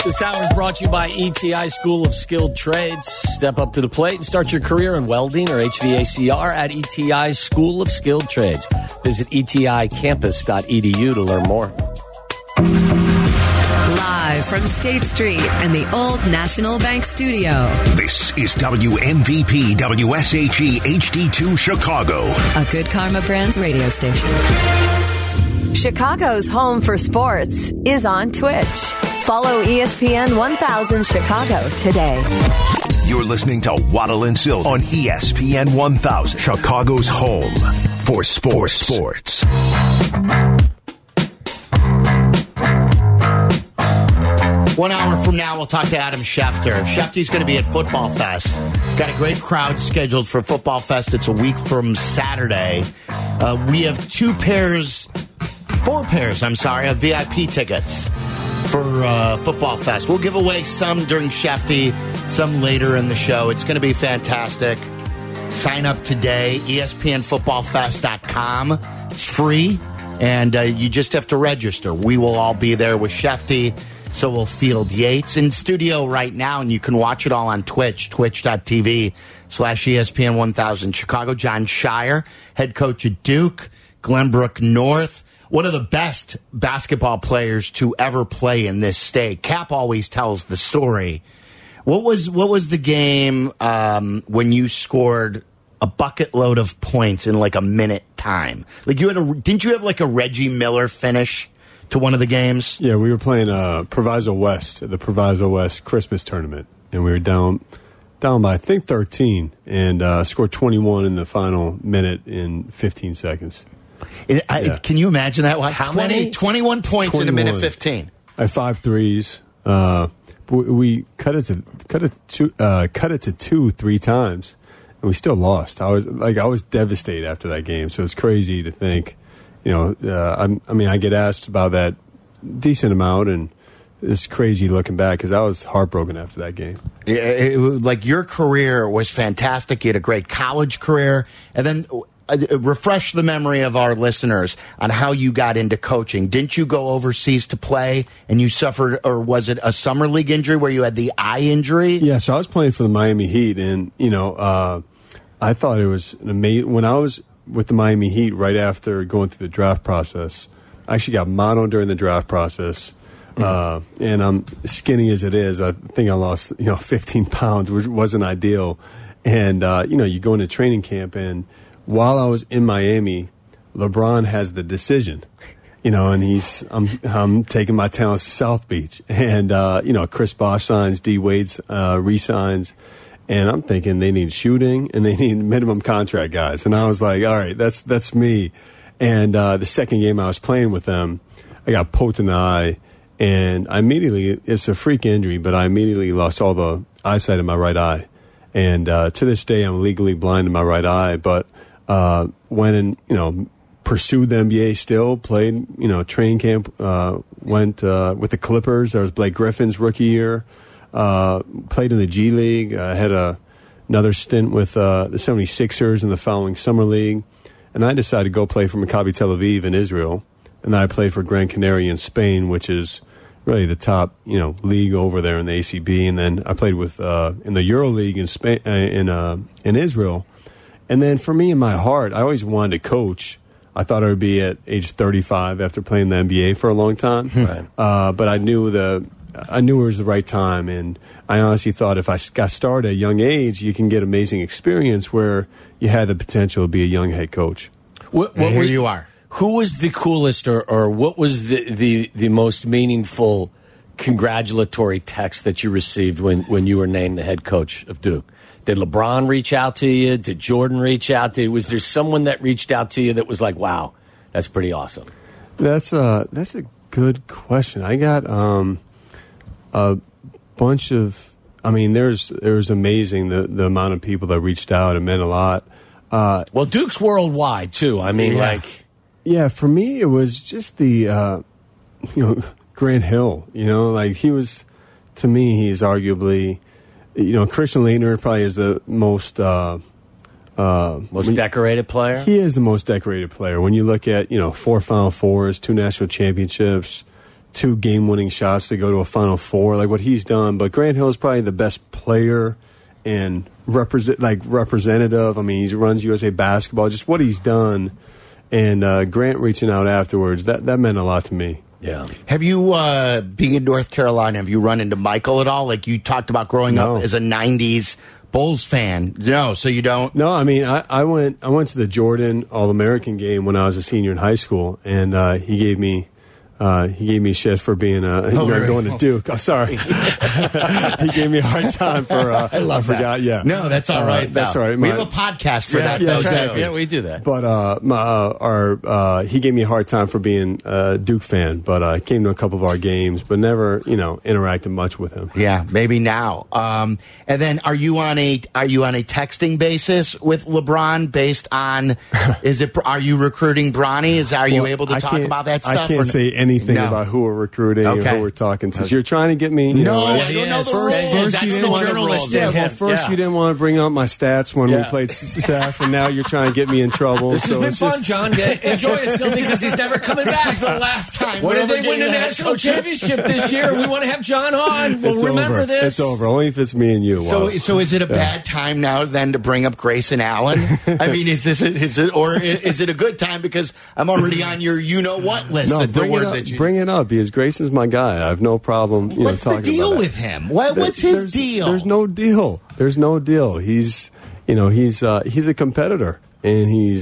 This hour is brought to you by ETI School of Skilled Trades. Step up to the plate and start your career in welding or HVACR at ETI School of Skilled Trades. Visit eticampus.edu to learn more. Live from State Street and the Old National Bank Studio. This is WMVP WSHE HD2 Chicago. A Good Karma Brands radio station. Chicago's home for sports is on Twitch. Follow ESPN 1000 Chicago today. You're listening to Waddle and Silva on ESPN 1000, Chicago's home for sports. 1 hour from now, we'll talk to Adam Schefter. Schefter's going to be at Football Fest. Got a great crowd scheduled for Football Fest. It's a week from Saturday. We have four pairs of VIP tickets for Football Fest. We'll give away some during Shefty, some later in the show. It's going to be fantastic. Sign up today, ESPNFootballFest.com. It's free, and you just have to register. We will all be there with Shefty. So will Field Yates in studio right now, and you can watch it all on Twitch, twitch.tv/ESPN 1000 Chicago. John Shire, head coach at Duke, Glenbrook North, one of the best basketball players to ever play in this state. Cap always tells the story. What was the game when you scored a bucket load of points in like a minute time? Like didn't you have like a Reggie Miller finish to one of the games? Yeah, we were playing Proviso West, the Proviso West Christmas tournament, and we were down by I think 13, and scored 21 in the final minute in 15 seconds. Can you imagine that? How many? 21 points 21. In a minute 15. I had 5 threes. We cut it to 2 3 times, and we still lost. I was devastated after that game. So it's crazy to think. I get asked about that decent amount, and it's crazy looking back because I was heartbroken after that game. Like your career was fantastic. You had a great college career, and then refresh the memory of our listeners on how you got into coaching. Didn't you go overseas to play, and you suffered, or was it a summer league injury where you had the eye injury? Yeah, so I was playing for the Miami Heat, and I thought it was an amazing when I was with the Miami Heat right after going through the draft process. I actually got mono during the draft process, and I'm skinny as it is. I think I lost 15 pounds, which wasn't ideal. And you go into training camp, and while I was in Miami, LeBron has the decision, and I'm taking my talents to South Beach, and Chris Bosh signs, D Wade's re-signs. And I'm thinking they need shooting and they need minimum contract guys. And I was like, all right, that's me. And the second game I was playing with them, I got poked in the eye. And it's a freak injury, but I immediately lost all the eyesight in my right eye. And to this day, I'm legally blind in my right eye. But went and, pursued the NBA still, played, training camp, went with the Clippers. There was Blake Griffin's rookie year. Played in the G League. Had another stint with the 76ers in the following summer league. And I decided to go play for Maccabi Tel Aviv in Israel. And then I played for Gran Canaria in Spain, which is really the top, league over there in the ACB. And then I played with in the Euro League in Spain, in Israel. And then for me, in my heart, I always wanted to coach. I thought I would be at age 35 after playing the NBA for a long time. Right. But I knew it was the right time, and I honestly thought if I got started at a young age, you can get amazing experience where you had the potential to be a young head coach. Here you are. Who was the coolest, or what was the most meaningful congratulatory text that you received when you were named the head coach of Duke? Did LeBron reach out to you? Did Jordan reach out to you? Was there someone that reached out to you that was like, wow, that's pretty awesome? That's a good question. I got a bunch of, it was amazing the amount of people that reached out. It meant a lot. Well, Duke's worldwide too. Yeah, for me, it was just the, Grant Hill, he was, to me, he's arguably, Christian Laettner probably is the most decorated player. He is the most decorated player. When you look at, 4 Final Fours, 2 national championships, 2 game-winning shots to go to a Final Four, like what he's done. But Grant Hill is probably the best player and representative. I mean, he runs USA Basketball. Just what he's done, and Grant reaching out afterwards, that meant a lot to me. Yeah. Have you, being in North Carolina, have you run into Michael at all? Like you talked about growing up as a 90s Bulls fan. No, so you don't? No, I mean, I went to the Jordan All-American game when I was a senior in high school, and he gave me shit for being going to Duke. I'm sorry. He gave me a hard time for. I love that. Forgot. Yeah, no, that's all right. That's all right. We have a podcast for that. Yeah, though, right. Yeah, we do that. But he gave me a hard time for being a Duke fan. But I came to a couple of our games, but never interacted much with him. Yeah, maybe now. And then are you on a texting basis with LeBron based on? Are you recruiting Bronny? Are you able to talk about that stuff? I can't say anything about who we're recruiting or who we're talking to. So you're trying to get me. I don't know the rules. First, you didn't want to bring up my stats when we played staff, and now you're trying to get me in trouble. This has been fun, John. Enjoy it still because he's never coming back. The last time. When did they win a national championship this year? We want to have John on. We'll remember this. It's over. Only if it's me and you. So is it a bad time now then to bring up Grayson Allen? I mean, is it a good time because I'm already on your what list? No, bring it up because Grayson's my guy. I have no problem. What's talking the deal about with him? What's his deal? There's no deal. There's no deal. He's a competitor, and he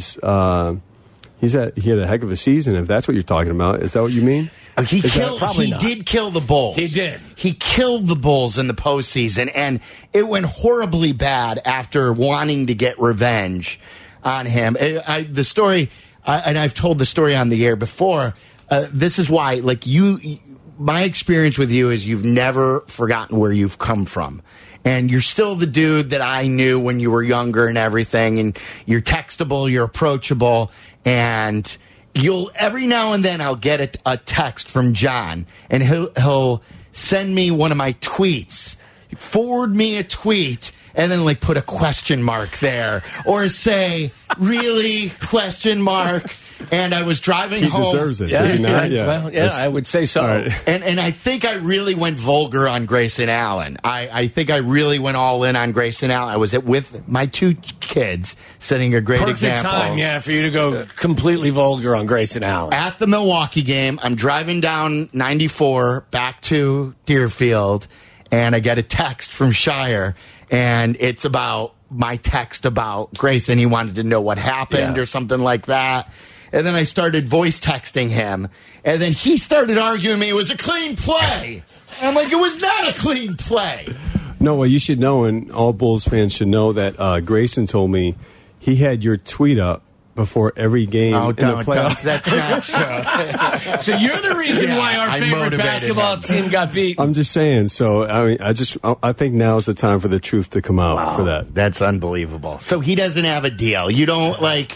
had a heck of a season. If that's what you're talking about, is that what you mean? He did kill the Bulls. He did. He killed the Bulls in the postseason, and it went horribly bad after wanting to get revenge on him. The story, and I've told the story on the air before. This is why, my experience with you is you've never forgotten where you've come from. And you're still the dude that I knew when you were younger and everything. And you're textable, you're approachable. And every now and then I'll get a text from John. And he'll send me one of my tweets, forward me a tweet, and then put a question mark there. Or say, really, question mark. And I was driving home. He deserves it. Does he not? Yeah. Well, I would say so. Right. And I think I really went vulgar on Grayson Allen. I think I really went all in on Grayson Allen. I was with my 2 kids, setting a great example. Perfect time, for you to go completely vulgar on Grayson Allen. At the Milwaukee game, I'm driving down 94 back to Deerfield, and I get a text from Shire, and it's about my text about Grayson. He wanted to know what happened or something like that. And then I started voice texting him. And then he started arguing me it was a clean play. And I'm like, it was not a clean play. No, well, you should know, and all Bulls fans should know that Grayson told me he had your tweet up before every game in the playoffs. That's not true. So you're the reason why our favorite basketball team got beat. I'm just saying. So, I mean, I think now's the time for the truth to come out for that. That's unbelievable. So he doesn't have a deal. You don't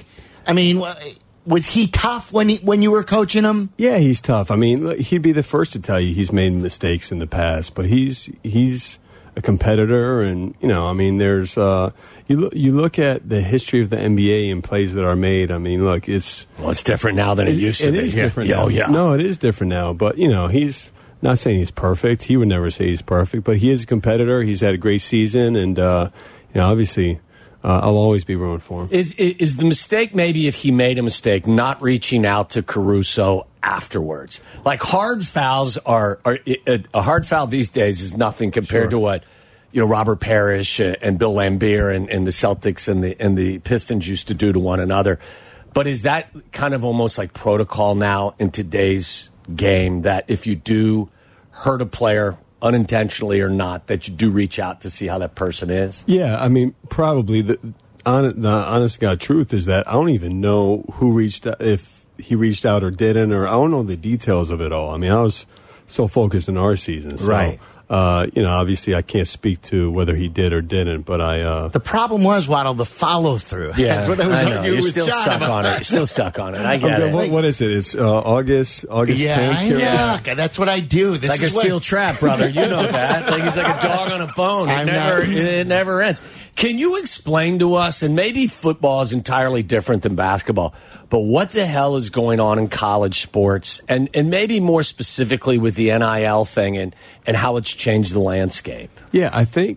was he tough when you were coaching him? Yeah, he's tough. I mean, he'd be the first to tell you he's made mistakes in the past, but he's a competitor, and there's you look at the history of the NBA and plays that are made. I mean, look, it's different now than it used to be. It is different now. No, it is different now. But he's not saying he's perfect. He would never say he's perfect, but he is a competitor. He's had a great season, and obviously. I'll always be rooting for him. Is the mistake maybe if he made a mistake not reaching out to Caruso afterwards? Hard fouls are a hard foul these days is nothing compared to what Robert Parrish and Bill Laimbeer and the Celtics and the Pistons used to do to one another. But is that kind of almost like protocol now in today's game that if you do hurt a player unintentionally or not, that you do reach out to see how that person is? Yeah, I mean, probably the honest God truth is that I don't even know who reached out, if he reached out or didn't, or I don't know the details of it all. I mean, I was so focused in our season. So, right. Obviously I can't speak to whether he did or didn't, but The problem was, Waddle, the follow-through. Yeah, That's what I was arguing You're with still John stuck about. on it. You're still stuck on it. I get it. What is it? It's August 10th? Yeah, that's what I do. This Like a is what- steel trap, brother. You know that. Like he's like a dog on a bone. It never ends. Can you explain to us, and maybe football is entirely different than basketball, but what the hell is going on in college sports, and maybe more specifically with the NIL thing and how it's changed the landscape? Yeah, I think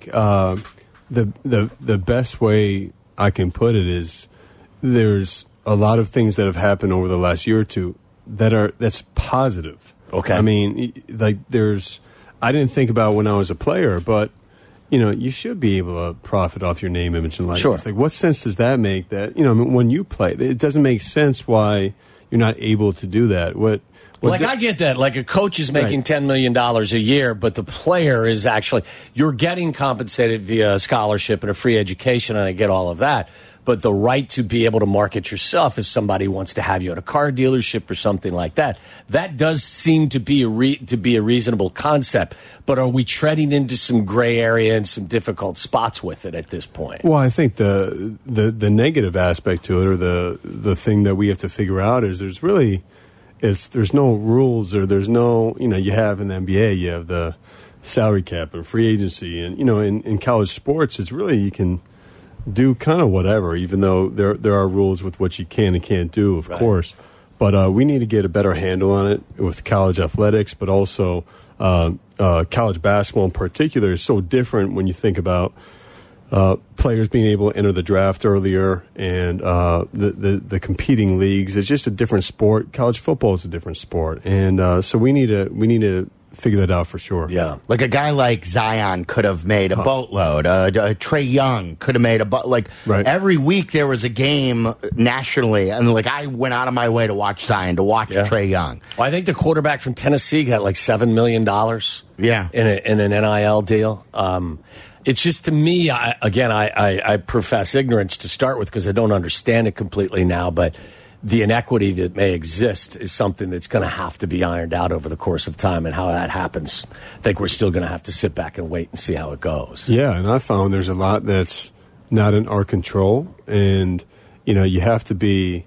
the best way I can put it is there's a lot of things that have happened over the last year or two that's positive. Okay. I mean, like I didn't think about when I was a player, but you should be able to profit off your name, image, and likeness. Sure. Like, what sense does that make? That when you play, it doesn't make sense why you're not able to do that. I get that. Like a coach is making $10 million a year, but the player is actually you're getting compensated via a scholarship and a free education, and I get all of that. But the right to be able to market yourself if somebody wants to have you at a car dealership or something like that, that does seem to be a reasonable concept. But are we treading into some gray area and some difficult spots with it at this point? Well, I think the negative aspect to it, or the thing that we have to figure out, is there's no rules, or there's no, you have in the NBA, you have the salary cap and free agency, and in college sports, it's really you can do kind of whatever, even though there are rules with what you can and can't do, of course. But we need to get a better handle on it with college athletics, but also college basketball in particular is so different when you think about players being able to enter the draft earlier and the competing leagues. It's just a different sport. College football is a different sport, and so we need to figure that out for sure. Yeah. Like a guy like Zion could have made a boatload. Trey Young could have made a boat. Every week there was a game nationally, and I went out of my way to watch Zion, to watch Trey Young. Well, I think the quarterback from Tennessee got like $7 million. Yeah. In an NIL deal. It's just, to me, I profess ignorance to start with because I don't understand it completely now, but the inequity that may exist is something that's going to have to be ironed out over the course of time, and how that happens, I think we're still going to have to sit back and wait and see how it goes. Yeah, and I found there's a lot that's not in our control, and you have to be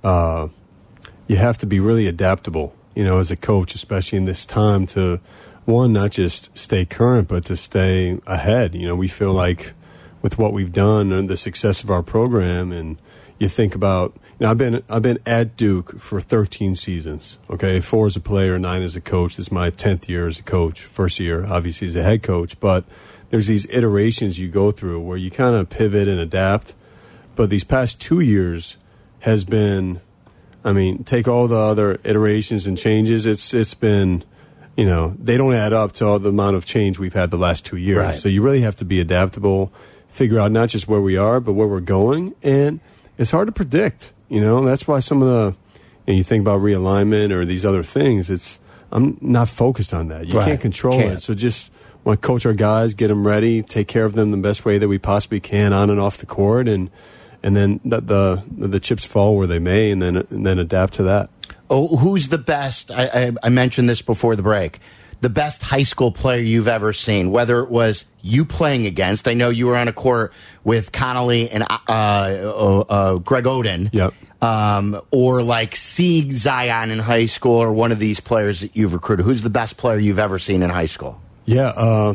really adaptable, as a coach, especially in this time, to not just stay current, but to stay ahead. We feel like with what we've done and the success of our program, and you think about, I've been at Duke for 13 seasons. Okay, 4 as a player, 9 as a coach. This is my 10th year as a coach. First year, obviously, as a head coach. But there's these iterations you go through where you kind of pivot and adapt. But these past 2 years has been, take all the other iterations and changes. It's been, they don't add up to all the amount of change we've had the last 2 years. Right. So you really have to be adaptable, figure out not just where we are, but where we're going. And it's hard to predict. That's why some of the, you think about realignment or these other things, I'm not focused on that. You can't control it. So just want to coach our guys, get them ready, take care of them the best way that we possibly can on and off the court, and then the chips fall where they may, and then adapt to that. Oh, who's the best? I mentioned this before the break. The best high school player you've ever seen, whether it was you playing against. I know you were on a court with Connolly and Greg Oden. Yep. Or seeing Zion in high school, or one of these players that you've recruited. Who's the best player you've ever seen in high school? Yeah,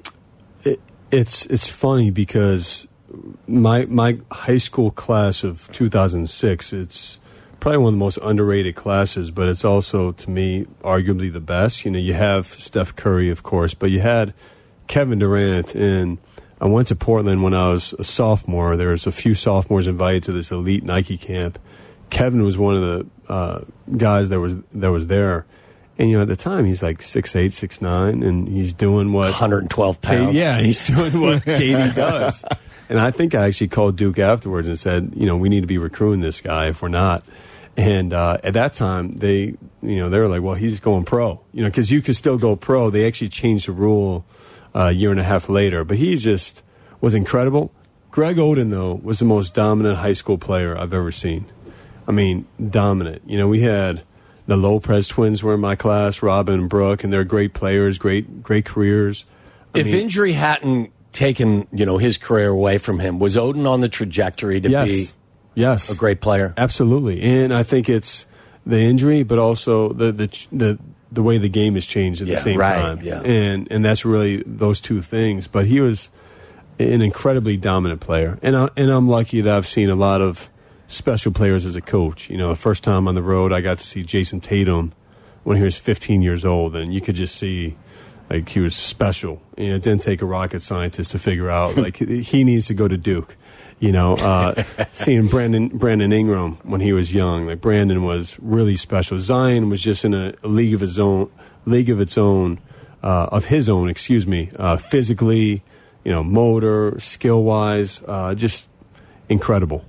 it's funny because my high school class of 2006, it's probably one of the most underrated classes, but it's also, to me, arguably the best. You have Steph Curry, of course, but you had Kevin Durant, and I went to Portland when I was a sophomore. There was a few sophomores invited to this elite Nike camp. Kevin was one of the guys that was there. And, at the time, he's like 6'8", 6'9", and he's doing what... 112 pounds. He's doing what Katie does. And I think I actually called Duke afterwards and said, we need to be recruiting this guy if we're not. And at that time, they were like, well, he's going pro. Because you could still go pro. They actually changed the rule a year and a half later. But he just was incredible. Greg Oden, though, was the most dominant high school player I've ever seen. Dominant. We had the Lopez twins were in my class, Robin and Brooke, and they're great players, great careers. If injury hadn't taken, his career away from him, was Odin on the trajectory to be a great player? Absolutely. And I think it's the injury, but also the way the game has changed at the same time. Yeah. And that's really those two things. But he was an incredibly dominant player. And I'm lucky that I've seen a lot of special players as a coach. The first time on the road, I got to see Jason Tatum when he was 15 years old, and you could just see he was special. It didn't take a rocket scientist to figure out he needs to go to Duke. Seeing Brandon Ingram when he was young, Brandon was really special. Zion was just in a league of his own, physically, motor, skill wise, just incredible.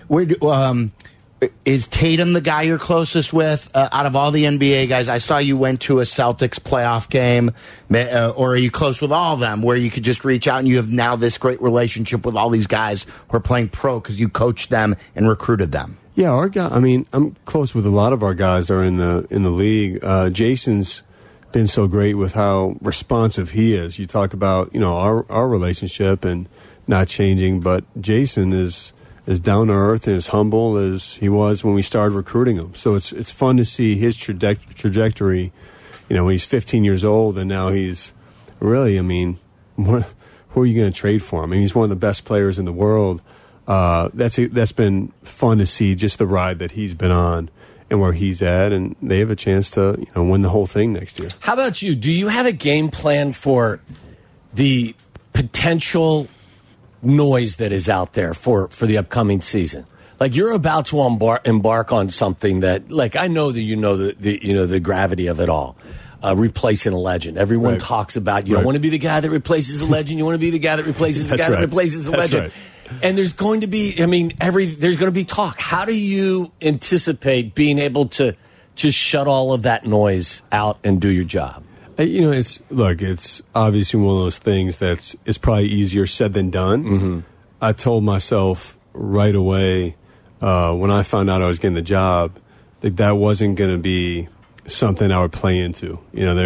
Is Tatum the guy you're closest with out of all the NBA guys? I saw you went to a Celtics playoff game, or are you close with all of them where you could just reach out and you have now this great relationship with all these guys who are playing pro because you coached them and recruited them? Yeah, our guy. I'm close with a lot of our guys that are in the league. Jason's been so great with how responsive he is. You talk about our relationship and not changing, but Jason is as down to earth and as humble as he was when we started recruiting him. So it's fun to see his trajectory. When he's 15 years old and now he's really, who are you going to trade for him? He's one of the best players in the world. That's been fun to see, just the ride that he's been on and where he's at, and they have a chance to win the whole thing next year. How about you? Do you have a game plan for the potential noise that is out there for the upcoming season? You're about to embark on something that, I know that the gravity of it all. Replacing a legend. Everyone talks about you don't want to be the guy that replaces a legend. You want to be the guy that replaces the guy that replaces a legend. Right. And there's going to be, there's going to be talk. How do you anticipate being able to just shut all of that noise out and do your job? It's obviously one of those things it's probably easier said than done. Mm-hmm. I told myself right away when I found out I was getting the job that wasn't going to be something I would play into.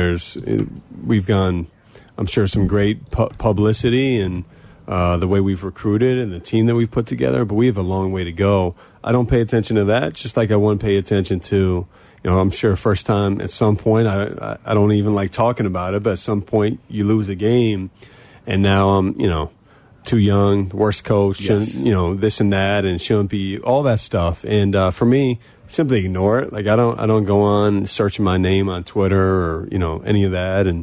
We've gone, I'm sure, some great publicity and the way we've recruited and the team that we've put together, but we have a long way to go. I don't pay attention to that, just like I wouldn't pay attention to, I'm sure first time at some point, I don't even like talking about it, but at some point you lose a game, and now I'm, too young, worst coach, yes. And, this and that, and shouldn't be, all that stuff. And for me, simply ignore it. I don't go on searching my name on Twitter or, any of that. And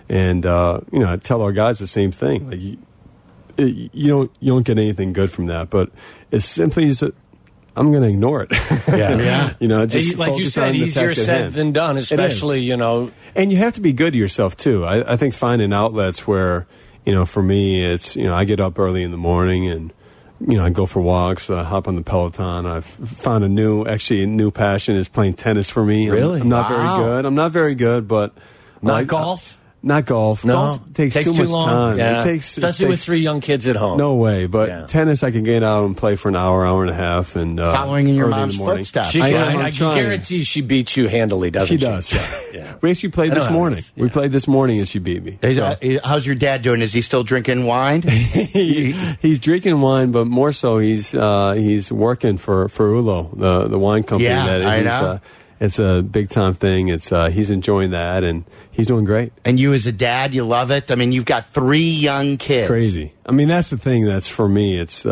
I tell our guys the same thing. You don't get anything good from that, but it's simply I'm going to ignore it. Yeah. Just like you said, easier said than done, especially, And you have to be good to yourself, too. I think finding outlets where, for me, it's, I get up early in the morning and, I go for walks, hop on the Peloton. I've found a new passion is playing tennis for me. Really? I'm not very good, but. Not golf? Not golf. No. Golf takes too much long. time. Yeah. Especially with 3 young kids at home. No way. But tennis, I can get out and play for an hour and a half. And following in your mom's footsteps. I can guarantee she beats you handily, doesn't she? She does. Yeah. We actually played this morning. We played this morning and she beat me. How's your dad doing? Is he still drinking wine? He's drinking wine, but more so he's working for Ulo, the wine company. Yeah, I know. It's a big time thing. He's enjoying that, and he's doing great. And you, as a dad, you love it. You've got 3 young kids. It's crazy. That's the thing. That's for me. It's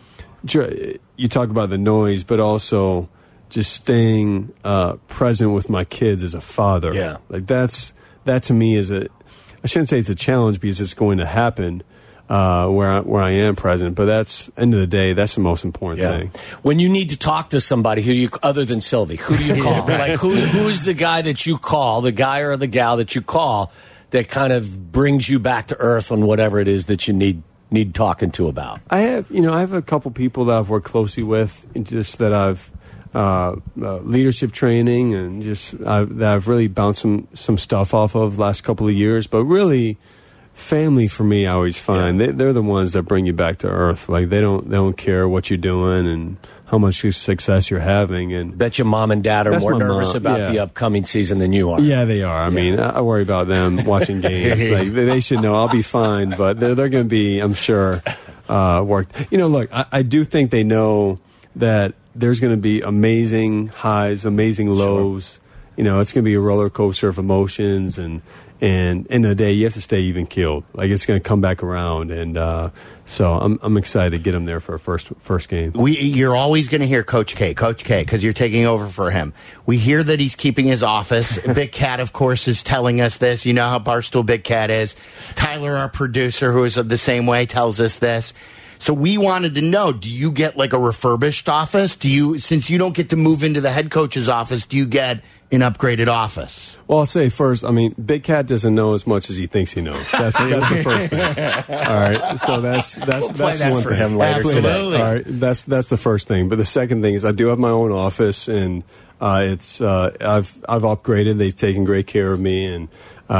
you talk about the noise, but also just staying present with my kids as a father. Yeah, that to me is I shouldn't say it's a challenge because it's going to happen. Where I am present, but that's end of the day. That's the most important thing. When you need to talk to somebody, who do you, other than Sylvie, who do you call? Who is the guy that you call, the guy or the gal that you call, that kind of brings you back to earth on whatever it is that you need talking to about? I have a couple people that I've worked closely with, and just that I've leadership training, and that I've really bounced some stuff off of last couple of years, but really. Family for me, I always find they're the ones that bring you back to earth. They don't care what you're doing and how much success you're having. And Bet your mom and dad are That's more my nervous mom, about yeah. the upcoming season than you are. Yeah, they are. I mean, I worry about them watching games. Like, they should know I'll be fine, but they're going to be, I'm sure, worked. Look, I do think they know that there's going to be amazing highs, amazing lows. Sure. It's going to be a roller coaster of emotions, and in the day, you have to stay even keeled. Like, it's going to come back around, and so I'm excited to get him there for a first game. You're always going to hear Coach K, because you're taking over for him. We hear that he's keeping his office. Big Cat, of course, is telling us this. You know how Barstool Big Cat is. Tyler, our producer, who is the same way, tells us this. So we wanted to know, do you get like a refurbished office? Since you don't get to move into the head coach's office, do you get an upgraded office? Well, I'll say first, Big Cat doesn't know as much as he thinks he knows. That's the first thing. All right, so that's play that one for thing. him later today. All right, that's the first thing. But the second thing is I do have my own office, and I've upgraded. They've taken great care of me, and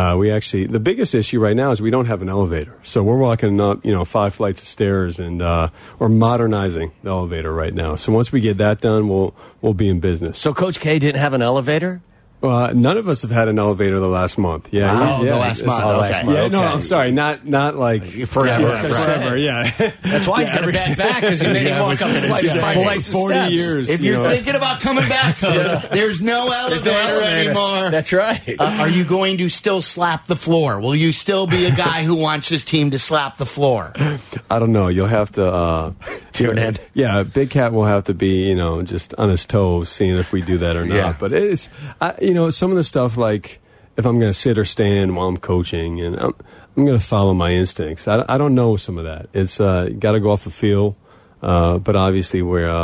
the biggest issue right now is we don't have an elevator. So we're walking up, 5 flights of stairs, and we're modernizing the elevator right now. So once we get that done, we'll be in business. So Coach K didn't have an elevator? None of us have had an elevator the last month. Yeah, wow, the last month. Okay. Yeah, no, I'm sorry, not like forever. Forever. Yeah, that's why he's got a bad back, because he made him walk up 5 flights of 40 steps. years. If you're thinking about coming back, Coach, there's no elevator anymore. That's right. Are you going to still slap the floor? Will you still be a guy who wants his team to slap the floor? I don't know. You'll have to tune in. Yeah, Big Cat will have to be, just on his toes, seeing if we do that or not. Yeah. But it's, some of the stuff, like if I'm going to sit or stand while I'm coaching, and I'm going to follow my instincts. I don't know some of that. It's got to go off the field, but obviously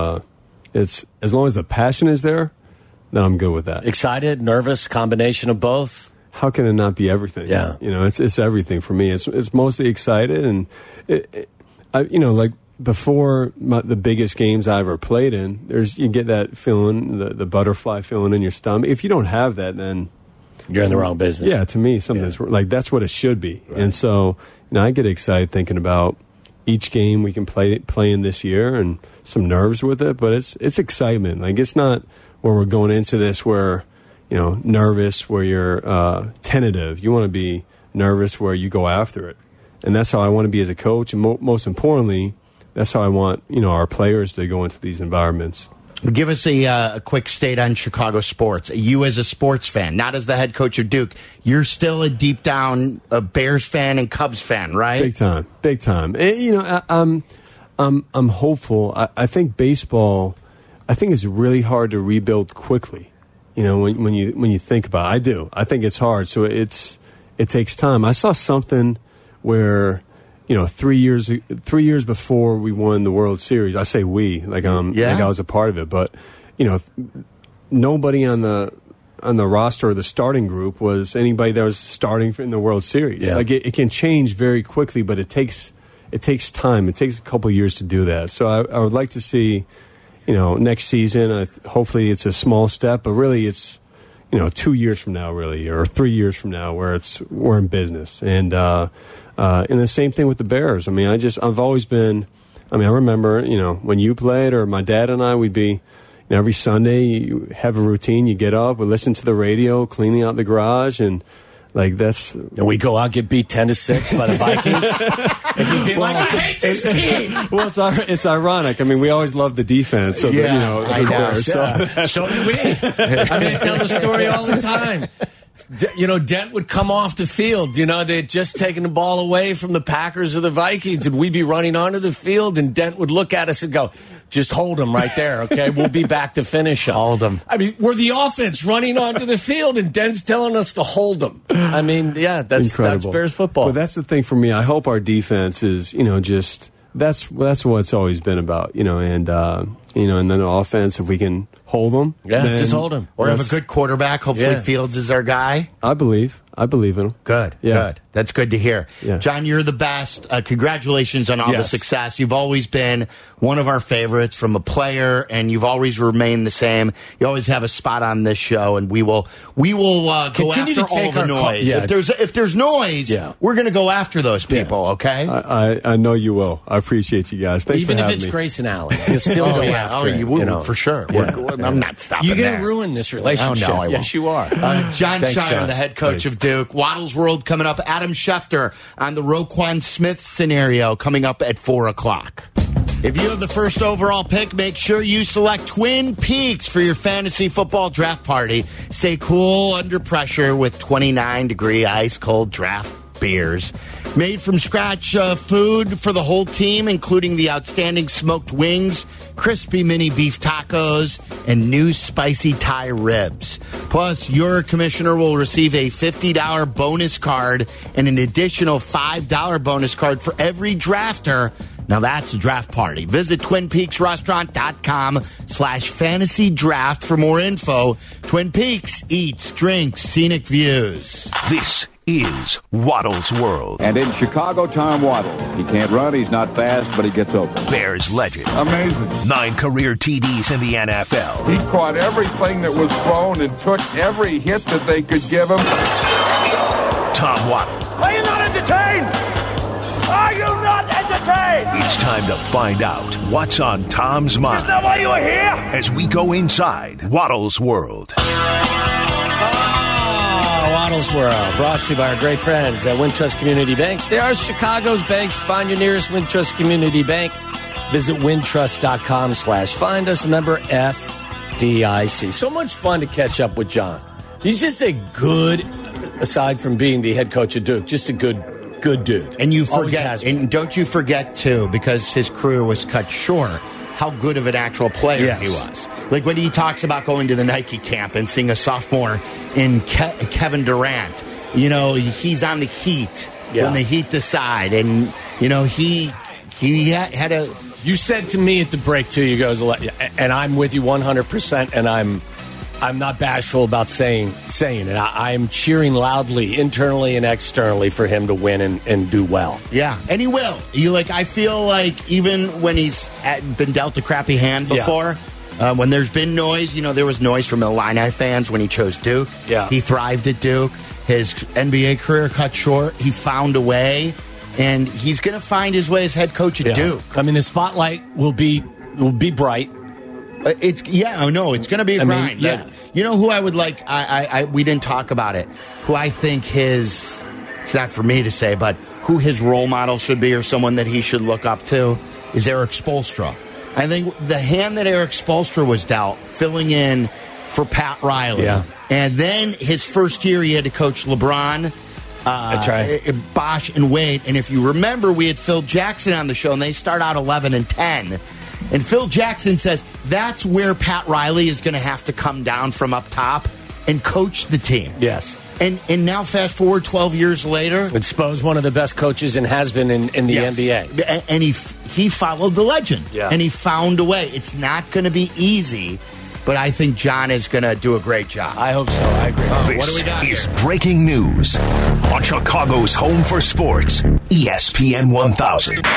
it's as long as the passion is there, then I'm good with that. Excited, nervous, combination of both. How can it not be everything? Yeah, it's everything for me. It's mostly excited, and like before the biggest games I ever played in, you get that feeling, the butterfly feeling in your stomach. If you don't have that, then you're in the wrong business. Yeah, to me, something's like that's what it should be. Right. And so, I get excited thinking about each game we can play in this year, and some nerves with it. But it's excitement. Like, it's not where we're going into this where nervous, where you're tentative. You want to be nervous where you go after it, and that's how I want to be as a coach. And most importantly, that's how I want, our players to go into these environments. Give us a quick state on Chicago sports. You as a sports fan, not as the head coach of Duke, you're still a deep down Bears fan and Cubs fan, right? Big time. And, I'm hopeful. I think baseball, is really hard to rebuild quickly. When you think about it, I do. I think it's hard. So it takes time. I saw something where 3 years before we won the World Series, I say we, like I was a part of it, but nobody on the roster or the starting group was anybody that was starting in the World Series. Yeah. Like it can change very quickly, but it takes time. It takes a couple of years to do that. So I would like to see, next season. Hopefully it's a small step, but really it's 2 years from now, really, or 3 years from now, where we're in business. And the same thing with the Bears. I've always been. I remember, when you played, or my dad and I, we'd be, every Sunday you have a routine. You get up, we listen to the radio, cleaning out the garage, and and we go out, get beat 10-6 by the Vikings. And you'd be like, I hate this team. Well, it's ironic. We always love the defense. So I know. So did we. I tell the story all the time. Dent would come off the field. They had just taken the ball away from the Packers or the Vikings, and we'd be running onto the field, and Dent would look at us and go, just hold him right there, okay? We'll be back to finish him. Hold him. We're the offense running onto the field, and Dent's telling us to hold him. That's incredible. That's Bears football. But that's the thing for me. I hope our defense is, just that's what it's always been about, and then the offense, if we can hold them, just hold them, or have a good quarterback. Hopefully, Fields is our guy. I believe in him. Good. That's good to hear. Yeah. John, you're the best. Congratulations on all the Yes. success. You've always been one of our favorites from a player, and you've always remained the same. You always have a spot on this show, and we will go Continue after to take all the our noise. yeah. If there's noise, we're going to go after those people, okay? I know you will. I appreciate you guys. Thanks Even for if having it's me. Grayson Allen, you'll still go after it. you will, you know. for sure. Yeah. I'm not stopping You're going there. to ruin this relationship. Oh, no, I won't. Yes, you are. John Thanks, Shire, John. the head coach of Duke. Waddle's World coming up. Adam Schefter on the Roquan Smith scenario coming up at 4 o'clock. If you have the first overall pick, make sure you select Twin Peaks for your fantasy football draft party. Stay cool under pressure with 29-degree ice-cold draft beers. Made from scratch food for the whole team, including the outstanding smoked wings, crispy mini beef tacos, and new spicy Thai ribs. Plus, your commissioner will receive a $50 bonus card and an additional $5 bonus card for every drafter. Now that's a draft party. Visit TwinPeaksRestaurant.com/fantasy draft for more info. Twin Peaks eats, drinks, scenic views. This is Waddle's World. And in Chicago, Tom Waddle. He can't run, he's not fast, but he gets open. Bears legend. Amazing. 9 career TDs in the NFL. He caught everything that was thrown and took every hit that they could give him. Tom Waddle. Are you not entertained? Are you not entertained? It's time to find out what's on Tom's mind Is that why you are here? as we go inside Waddle's World. Waddle's World, brought to you by our great friends at Wintrust Community Banks. They are Chicago's banks. Find your nearest Wintrust Community Bank. Visit wintrust.com/find us. Member FDIC. So much fun to catch up with John. He's just a good, aside from being the head coach of Duke, just a good dude. And you Always forget, has been. and don't you forget too, because his career was cut short, how good of an actual player Yes. he was. Like when he talks about going to the Nike camp and seeing a sophomore in Kevin Durant, you know, he's on the Heat when the Heat decide, and you know he had a. You said to me at the break too. You goes, and I'm with you 100%, and I'm not bashful about saying it. I'm cheering loudly, internally and externally, for him to win and do well. Yeah, and he will. I feel like even when he's been dealt a crappy hand before, when there's been noise, there was noise from Illini fans when he chose Duke. Yeah. He thrived at Duke. His NBA career cut short. He found a way, and he's going to find his way as head coach at Duke. I mean, the spotlight will be bright. It's going to be a grind. Yeah. You know who I would like? We didn't talk about it. Who I think it's not for me to say, but who his role model should be, or someone that he should look up to, is Eric Spoelstra. I think the hand that Eric Spoelstra was dealt, filling in for Pat Riley, and then his first year he had to coach LeBron. That's right. Bosh and Wade. And if you remember, we had Phil Jackson on the show, and they start out 11-10. And Phil Jackson says that's where Pat Riley is going to have to come down from up top and coach the team. Yes. And now fast forward 12 years later. And Spo's one of the best coaches and has been in the NBA. And he followed the legend. Yeah. And he found a way. It's not going to be easy, but I think John is going to do a great job. I hope so. I agree. What do we got This here? is breaking news on Chicago's home for sports, ESPN 1000.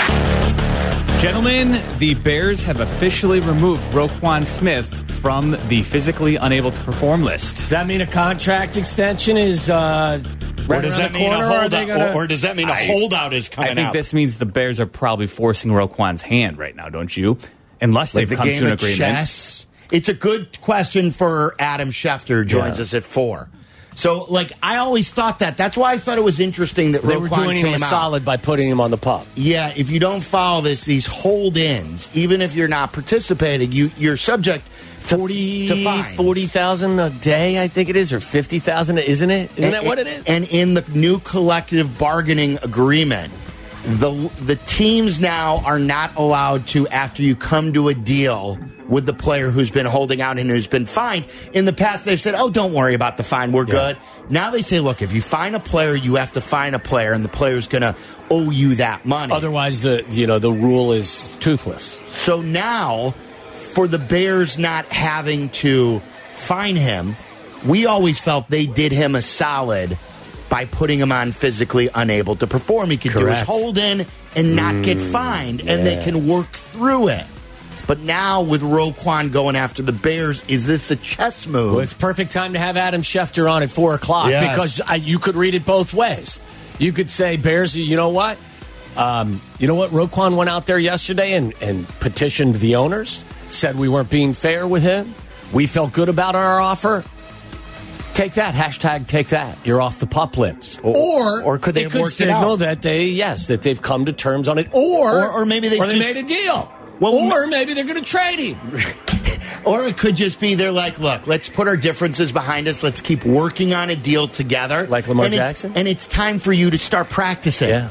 Gentlemen, the Bears have officially removed Roquan Smith from the physically unable to perform list. Does that mean a contract extension is right Or does that around the mean a corner? holdout? Or does that mean a holdout is coming I think out? this means the Bears are probably forcing Roquan's hand right now, don't you? Unless Like they've the come game to an of agreement. chess. It's a good question for Adam Schefter. Joins us at 4. So, I always thought that. That's why I thought it was interesting that They Roquan were doing him came a out. solid by putting him on the pup. Yeah, if you don't follow these hold-ins, even if you're not participating, you're subject to fines. 40,000 a day, I think it is, or 50,000, isn't it? Isn't that what it is? And in the new collective bargaining agreement, the teams now are not allowed to, after you come to a deal with the player who's been holding out and who's been fined. In the past, they've said, oh, don't worry about the fine. We're good. Now they say, look, if you fine a player, you have to fine a player, and the player's going to owe you that money. Otherwise, the rule is toothless. So now, for the Bears not having to fine him, we always felt they did him a solid by putting him on physically unable to perform. He could do his hold in and not get fined, and they can work through it. But now with Roquan going after the Bears, is this a chess move? Well, it's perfect time to have Adam Schefter on at 4 o'clock because you could read it both ways. You could say, Bears, you know what? Roquan went out there yesterday and petitioned the owners, said we weren't being fair with him. We felt good about our offer. Take that. Hashtag take that. You're off the pup list. Or could they have worked it out? That they've come to terms on it. Or maybe they made a deal. Well, or maybe they're going to trade him. Or it could just be they're like, look, let's put our differences behind us. Let's keep working on a deal together. Like Lamar Jackson? And it's time for you to start practicing. Yeah.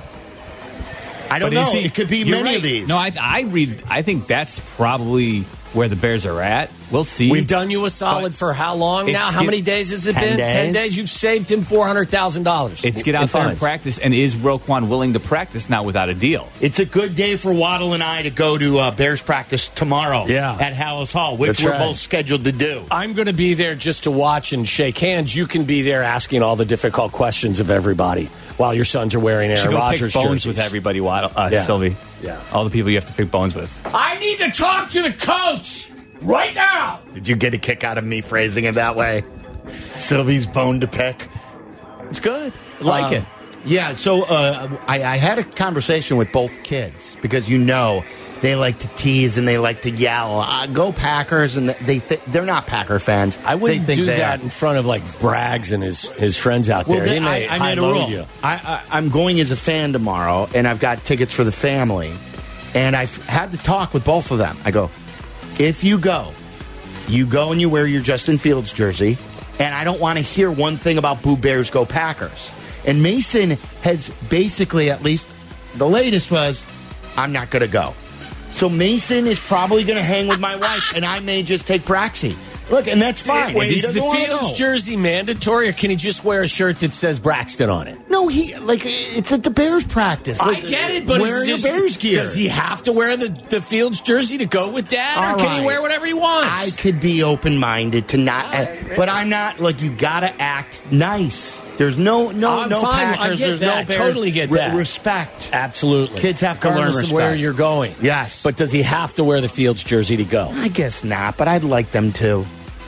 I don't know. It could be many of these. No, I think that's probably where the Bears are at. We'll see. We've done you a solid for how long now? How many days has it been? 10 days? You've saved him $400,000. It's get out there and practice. And is Roquan willing to practice now without a deal? It's a good day for Waddle and I to go to Bears practice tomorrow at Hallis Hall, which we're both scheduled to do. I'm going to be there just to watch and shake hands. You can be there asking all the difficult questions of everybody while your sons are wearing Aaron Rodgers pick bones jerseys. with everybody, Sylvie. Yeah. All the people you have to pick bones with. I need to talk to the coach right now. Did you get a kick out of me phrasing it that way? Sylvie's bone to pick. It's good. I like it. Yeah, so I had a conversation with both kids because they like to tease and they like to yell, "Go Packers!" and they're not Packer fans. I wouldn't do that in front of like Braggs and his friends out there. He may I made a rule. You. I'm going as a fan tomorrow, and I've got tickets for the family, and I've had the talk with both of them. I go, if you go and you wear your Justin Fields jersey, and I don't want to hear one thing about Boo Bears Go Packers. And Mason has basically, at least the latest was, I'm not going to go. So Mason is probably going to hang with my wife, and I may just take Braxy. Look, and that's fine. Wait, is the Fields jersey mandatory, or can he just wear a shirt that says Braxton on it? No, it's at the Bears practice. I get it, but wearing your Bears gear. Does he have to wear the Fields jersey to go with Dad, or can he wear whatever he wants? I could be open-minded to not, but I'm not. Like, you got to act nice. There's no Packers. There's no Bears. Totally get that. Respect. Absolutely. Kids have to learn respect. Of where you're going. Yes. But does he have to wear the Fields jersey to go? I guess not, but I'd like them to.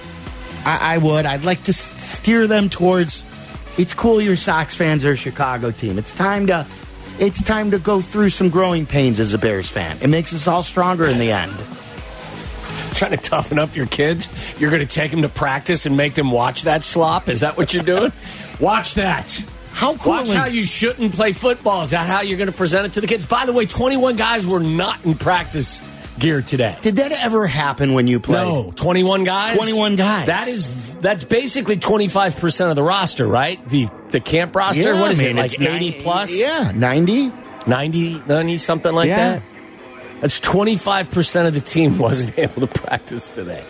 I would. I'd like to steer them towards, it's cool you're Sox fans or a Chicago team. It's time to go through some growing pains as a Bears fan. It makes us all stronger in the end. Trying to toughen up your kids? You're going to take them to practice and make them watch that slop? Is that what you're doing? Watch that. How cool. Watch how you shouldn't play football. Is that how you're going to present it to the kids? By the way, 21 guys were not in practice gear today. Did that ever happen when you played? No, 21 guys. 21 guys. That's basically 25% of the roster, right? The camp roster. Yeah, what is it? Like 80 plus? Yeah, 90, 90, something like that. That's 25% of the team wasn't able to practice today.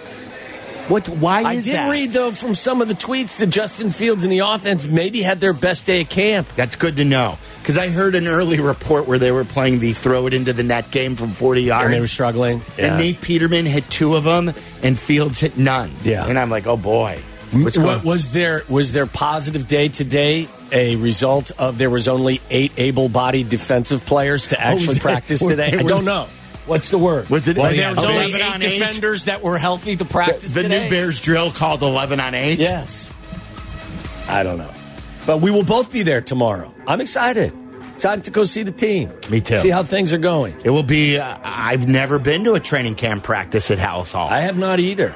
Why is that? I did read, though, from some of the tweets that Justin Fields and the offense maybe had their best day of camp. That's good to know. Because I heard an early report where they were playing the throw it into the net game from 40 yards. And they were struggling. And Nate Peterman hit 2 of them, and Fields hit none. Yeah. And I'm like, oh, boy. Was their positive day today a result of there was only 8 able-bodied defensive players to actually practice today? I don't know. What's the word? Was it? Well, there was only 8 defenders that were healthy to practice the today. new Bears drill called 11 on 8? Yes. I don't know. But we will both be there tomorrow. I'm excited. Excited to go see the team. Me too. See how things are going. It will be, I've never been to a training camp practice at Hallis Hall. I have not either.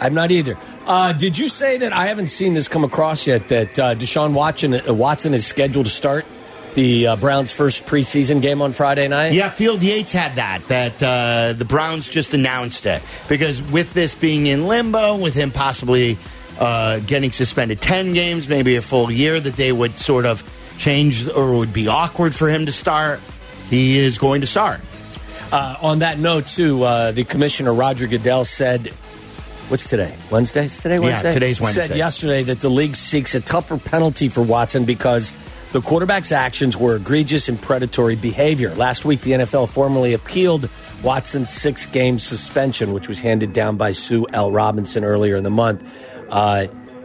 Did you say that, I haven't seen this come across yet, that Deshaun Watson is scheduled to start the Browns' first preseason game on Friday night? Yeah, Field Yates had that the Browns just announced it. Because with this being in limbo, with him possibly getting suspended 10 games, maybe a full year, that they would sort of change, or it would be awkward for him to start, he is going to start. On that note, too, the commissioner, Roger Goodell, said, what's today? Wednesday? Is today Wednesday? Yeah, today's Wednesday. Said yesterday that the league seeks a tougher penalty for Watson because the quarterback's actions were egregious and predatory behavior. Last week, the NFL formally appealed Watson's 6-game suspension, which was handed down by Sue L. Robinson earlier in the month.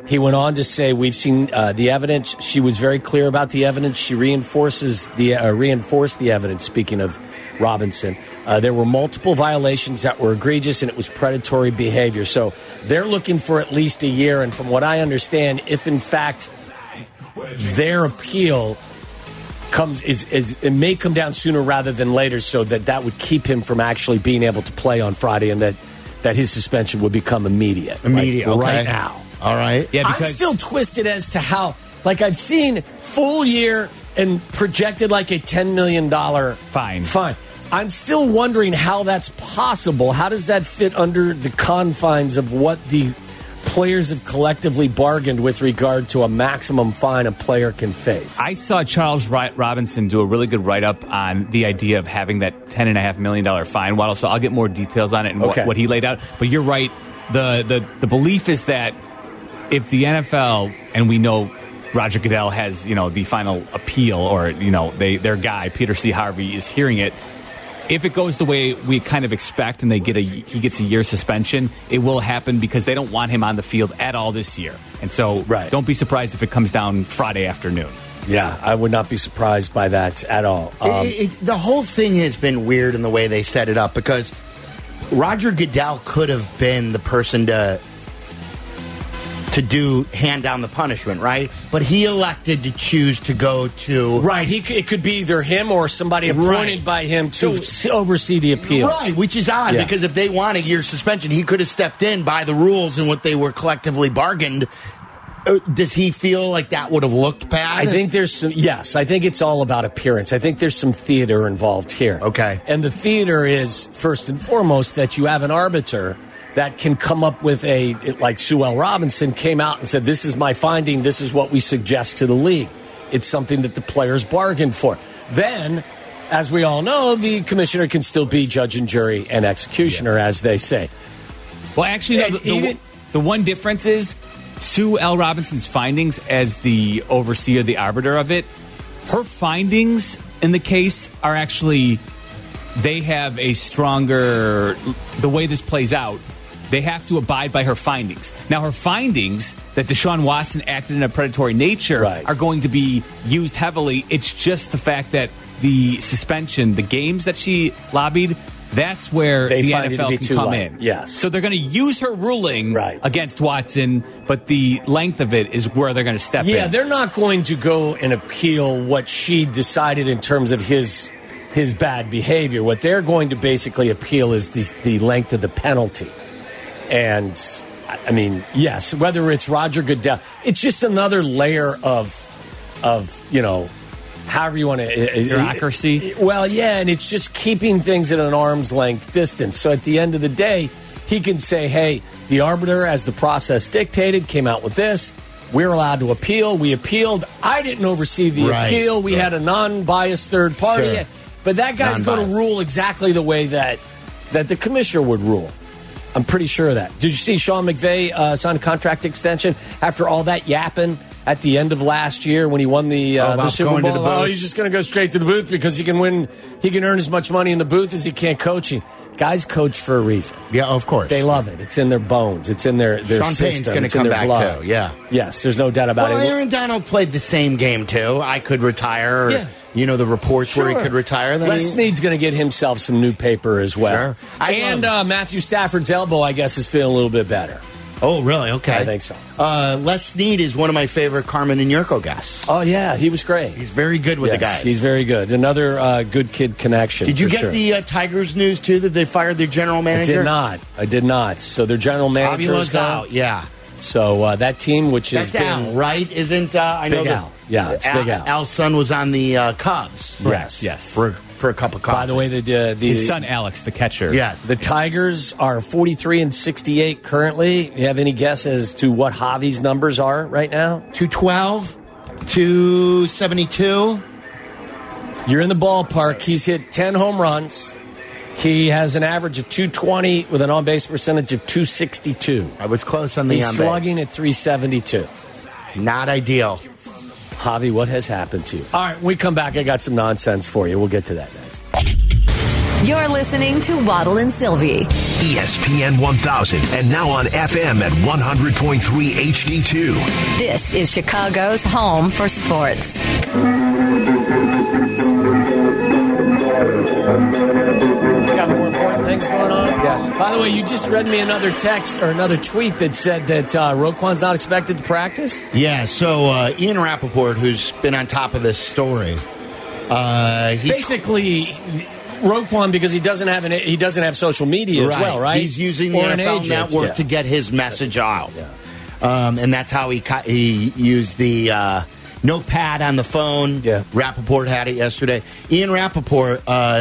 He went on to say, we've seen the evidence. She was very clear about the evidence. She reinforced the evidence, speaking of Robinson. There were multiple violations that were egregious, and it was predatory behavior. So they're looking for at least a year. And from what I understand, if in fact their appeal it may come down sooner rather than later, so that would keep him from actually being able to play on Friday, and that his suspension would become immediate. Okay. Right now. All right. Yeah, because I'm still twisted as to how, I've seen full year and projected like a $10 million fine. I'm still wondering how that's possible. How does that fit under the confines of what the players have collectively bargained with regard to a maximum fine a player can face? I saw Charles Robinson do a really good write-up on the idea of having that $10.5 million fine, Waddle, so I'll get more details on it and what he laid out. But you're right. The belief is that if the NFL, and we know Roger Goodell has, the final appeal, or, their guy, Peter C. Harvey, is hearing it, if it goes the way we kind of expect and he gets a year suspension, it will happen because they don't want him on the field at all this year. And so don't be surprised if it comes down Friday afternoon. Yeah, I would not be surprised by that at all. The whole thing has been weird in the way they set it up, because Roger Goodell could have been the person to hand down the punishment, right? But he elected to choose to go to... Right, it could be either him or somebody appointed by him to oversee the appeal. Right, which is odd, because if they want a year suspension, he could have stepped in by the rules and what they were collectively bargained. Does he feel like that would have looked bad? I think there's some... Yes, I think it's all about appearance. I think there's some theater involved here. Okay. And the theater is, first and foremost, that you have an arbiter that can come up with like Sue L. Robinson came out and said, this is my finding, this is what we suggest to the league. It's something that the players bargained for. Then, as we all know, the commissioner can still be judge and jury and executioner, as they say. Well, actually, no, the one difference is Sue L. Robinson's findings as the overseer, the arbiter of it, her findings in the case are actually, they have a stronger, the way this plays out, they have to abide by her findings. Now, her findings that Deshaun Watson acted in a predatory nature are going to be used heavily. It's just the fact that the suspension, the games that she lobbied, that's where the NFL can come in. Yes. So they're going to use her ruling against Watson, but the length of it is where they're going to step in. Yeah, they're not going to go and appeal what she decided in terms of his bad behavior. What they're going to basically appeal is the length of the penalty. And, I mean, yes, whether it's Roger Goodell, it's just another layer of however you want to... bureaucracy? Well, yeah, and it's just keeping things at an arm's length distance. So at the end of the day, he can say, hey, the arbiter, as the process dictated, came out with this. We're allowed to appeal. We appealed. I didn't oversee the appeal. We had a non-biased third party. Sure. But that guy's going to rule exactly the way that the commissioner would rule. I'm pretty sure of that. Did you see Sean McVay sign a contract extension after all that yapping at the end of last year when he won the Super Bowl? He's just going to go straight to the booth because he can win. He can earn as much money in the booth as he can coaching. Guys coach for a reason. Yeah, of course. They love it. It's in their bones. It's in their Sean system. Payton's going to it's come in their back blood. too. Yeah. Yes, there's no doubt about it. Aaron Donald played the same game too. I could retire. Or, the reports where he could retire. Les Snead's going to get himself some new paper as well. Sure. And Matthew Stafford's elbow, I guess, is feeling a little bit better. Oh, really? Okay. I think so. Les Snead is one of my favorite Carmen and Yurko guests. Oh, yeah. He was great. He's very good with the guys. He's very good. Another good kid connection. Did you get the Tigers news, too, that they fired their general manager? I did not. So their general manager is out. Yeah. So that team, which is Al, right? Isn't I know Al? Yeah, it's Big Al. Al's son was on the Cubs. Yes. For a cup of coffee. By the way, his son Alex, the catcher. Yes. The Tigers are 43-68 currently. You have any guess as to what Javi's numbers are right now? 212, 272. You're in the ballpark. He's hit 10 home runs. He has an average of 220 with an on-base percentage of 262. I was close on the on-base. He's slugging at 372. Not ideal. Javi, what has happened to you? All right, when we come back, I got some nonsense for you. We'll get to that next. You're listening to Waddle and Sylvie. ESPN 1000 and now on FM at 100.3 HD2. This is Chicago's home for sports. Got more important things going on? Yes. By the way, you just read me another text or another tweet that said that Roquan's not expected to practice? Yeah, so Ian Rappaport, who's been on top of this story, basically Roquan, because he doesn't have social media as well, right? He's using the NFL Network to get his message out, and that's how he used the notepad on the phone. Yeah. Rappaport had it yesterday. Ian Rappaport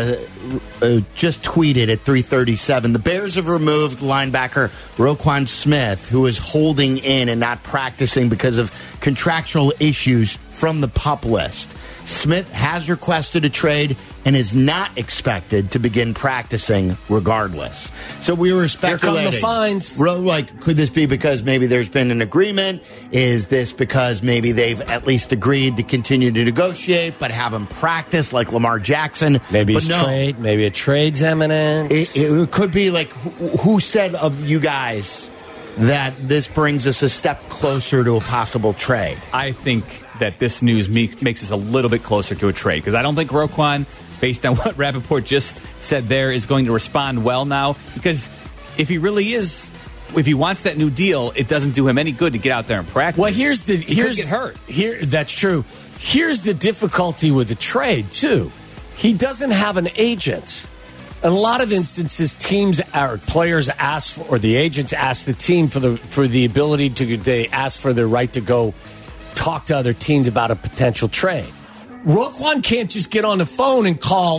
just tweeted at 3:37. The Bears have removed linebacker Roquan Smith, who is holding in and not practicing because of contractual issues, from the PUP list. Smith has requested a trade and is not expected to begin practicing regardless. So we were speculating. Here come the fines. Like, could this be because maybe there's been an agreement? Is this because maybe they've at least agreed to continue to negotiate but haven't practiced like Lamar Jackson? Maybe it's trade. Maybe a trade's imminent. It could be like, who said of you guys that this brings us a step closer to a possible trade? I think that this news makes us a little bit closer to a trade, because I don't think Roquan, based on what Rappaport just said there, is going to respond well now. Because if he really is, if he wants that new deal, it doesn't do him any good to get out there and practice. Well, he could get hurt. That's true. Here's the difficulty with the trade too. He doesn't have an agent. In a lot of instances, teams or players ask for, or the agents ask the team for the ability to. They ask for the right to go talk to other teams about a potential trade. Roquan can't just get on the phone and call,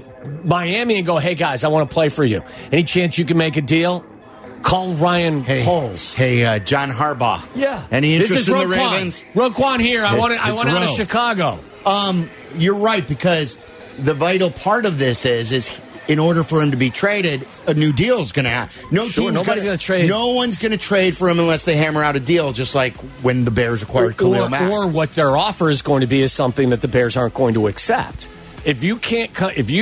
Miami and go, "Hey guys, I want to play for you. Any chance you can make a deal?" Call Ryan Poles. Hey, John Harbaugh. Yeah. Any interest in the Roquan. Ravens? Roquan here. I want out of Chicago. You're right, because the vital part of this is in order for him to be traded, a new deal is going to happen. Nobody's going to trade. No one's going to trade for him unless they hammer out a deal, just like when the Bears acquired Khalil Mack. Or what their offer is going to be is something that the Bears aren't going to accept. If you can't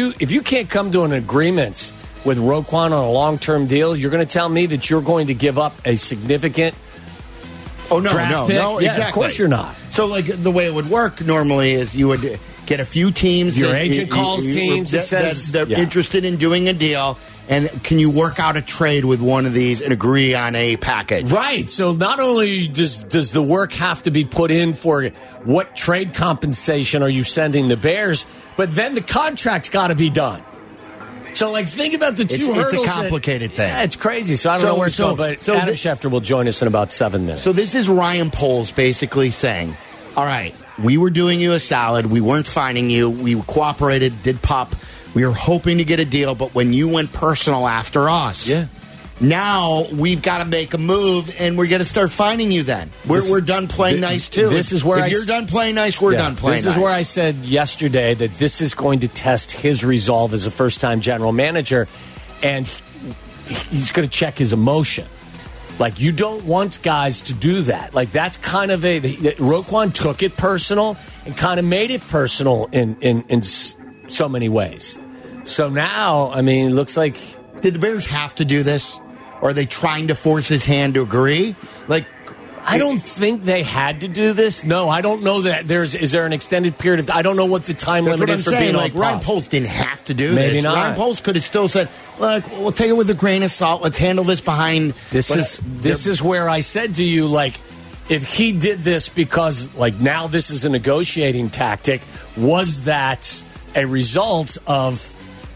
come to an agreement with Roquan on a long-term deal, you're going to tell me that you're going to give up a significant draft pick? No, yeah, exactly. Of course you're not. So, like, the way it would work normally is you would get a few teams. Your agent calls teams and says they're interested in doing a deal, and can you work out a trade with one of these and agree on a package? Right. So not only does the work have to be put in for what trade compensation are you sending the Bears, but then the contract's got to be done. So, like, think about the two hurdles. It's a complicated thing. Yeah, it's crazy. So I don't know where it's going, but Adam Schefter will join us in about 7 minutes. So this is Ryan Poles basically saying, all right, we were doing you a solid. We weren't finding you. We cooperated, did PUP. We were hoping to get a deal, but when you went personal after us, now we've got to make a move, and we're going to start finding you then. We're done playing nice, too. This is where if you're done playing nice, we're done playing nice. This is where I said yesterday that this is going to test his resolve as a first-time general manager, and he's going to check his emotion. Like, you don't want guys to do that. Like, that's kind of Roquan took it personal and kind of made it personal in so many ways. So now, I mean, it looks like... Did the Bears have to do this? Or are they trying to force his hand to agree? Like, I don't think they had to do this. No, I don't know that is there an extended period of... I don't know what the time limit is for being like Ryan Poles didn't have to do Maybe this. Not. Ryan Poles could have still said, look, we'll take it with a grain of salt. Let's handle this behind... This is where I said to you, like, if he did this because, like, now this is a negotiating tactic, was that a result of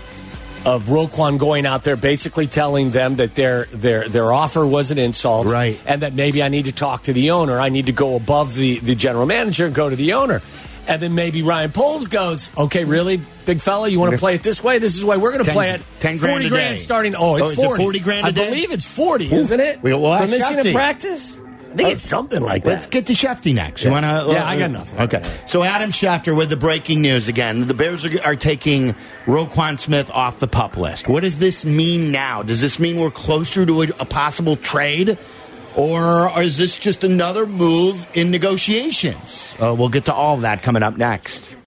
Roquan going out there basically telling them that their offer was an insult, right? And that maybe I need to talk to the owner. I need to go above the general manager and go to the owner. And then maybe Ryan Poles goes, okay, really, big fella, you want to play it this way? This is the way we're going to play it. 10 40 grand starting. Oh, it's 40. Is it 40 grand a day? I believe it's 40, isn't it? Well, for missing in practice? I think it's something like that. Let's get to Shefty next. You wanna, I got nothing. Okay. So Adam Schefter with the breaking news again. The Bears are taking Roquan Smith off the PUP list. What does this mean now? Does this mean we're closer to a possible trade? Or is this just another move in negotiations? We'll get to all of that coming up next.